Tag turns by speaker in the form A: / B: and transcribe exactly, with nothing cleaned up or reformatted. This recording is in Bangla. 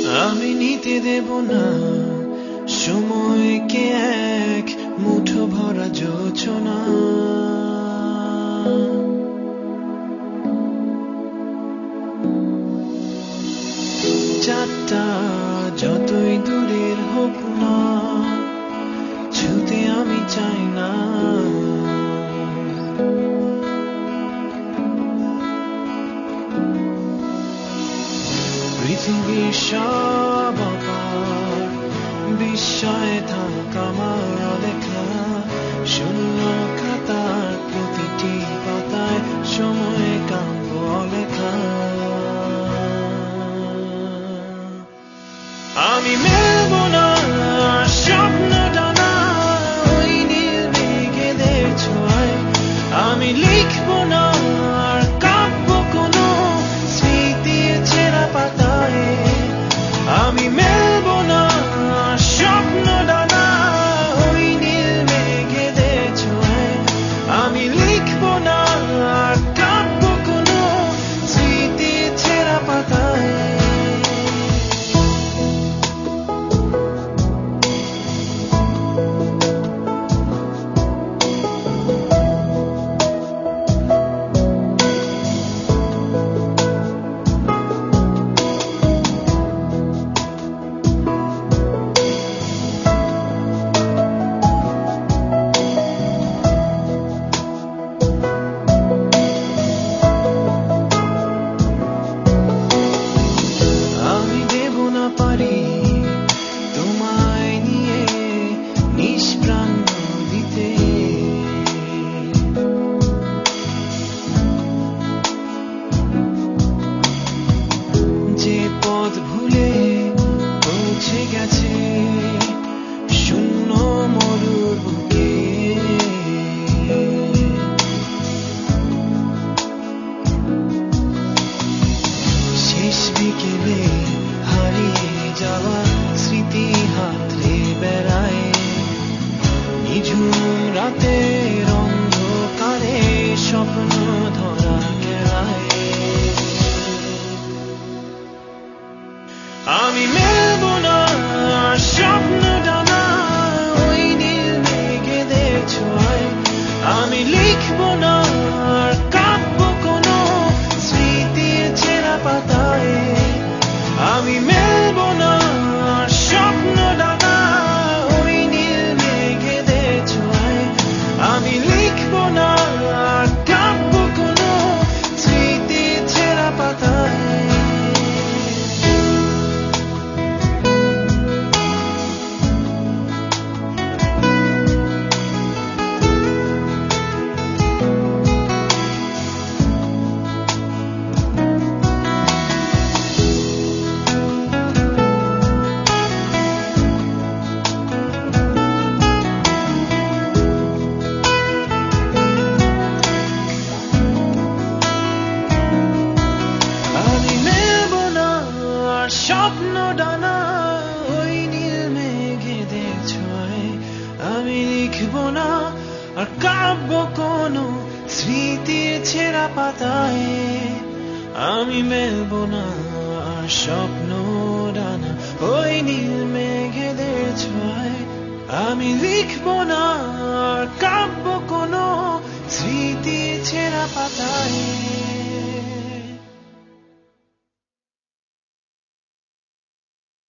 A: আমি নিতে দেব না সময়কে এক মুঠো ভরা যোচনা। চাঁদটা যতই দূরের হোক না, ছুতে আমি চাই না। পৃথিবীর সব অপার বিস্ময়ে থাকা আমার লেখা, শূন্য খাতার প্রতিটি পাতায় সময় কাব্য লেখা। আমি মেলব না স্বপ্ন ডানা ওই নীল মেঘেদের ছোঁয়ায়, আমি লিখব না আর কাব্য কোনো স্মৃতির ছেঁড়া পাতায়। আমি মেলব না স্বপ্ন ডানা ওই নীল মেঘেদের ছোঁয়ায়, আমি লিখব না আর কাব্য কোনো স্মৃতির ছেঁড়া পাতায়। তোমায় নিয়ে নিষ্প্রাণ দিতে, যে পথ ভুলে পৌঁছে গেছে শূন্য মরুর বুকে। শেষ বিকেলে হারিয়ে যাওয়া স্মৃতি হাতড়ে বেড়ায়, নিঝুম রাতের অন্ধকারে স্বপ্ন ধরা গেলায়। আমি মেলব না স্বপ্ন ডানা ওই নীল মেঘেদের ছোঁয়ায়, আমি লিখব না আর কাব্য কোনো স্মৃতির ছেঁড়া পাতায়। আমি মেলব না স্বপ্ন ডানা ওই নীল মেঘেদের ছোঁয়ায়, আমি লিখব না আর কাব্য কোনো স্মৃতির ছেঁড়া পাতায়। স্বপ্ন ডানা ওই নীল মেঘেদের ছোঁয়ায়, আমি লিখব না আর কাব্য কোনো স্মৃতির ছেঁড়া পাতায়। আমি মেলব না আর স্বপ্ন ডানা ওই নীল মেঘেদের ছোঁয়ায়, আমি লিখব না আর কাব্য কোনো স্মৃতির ছেঁড়া পাতায়।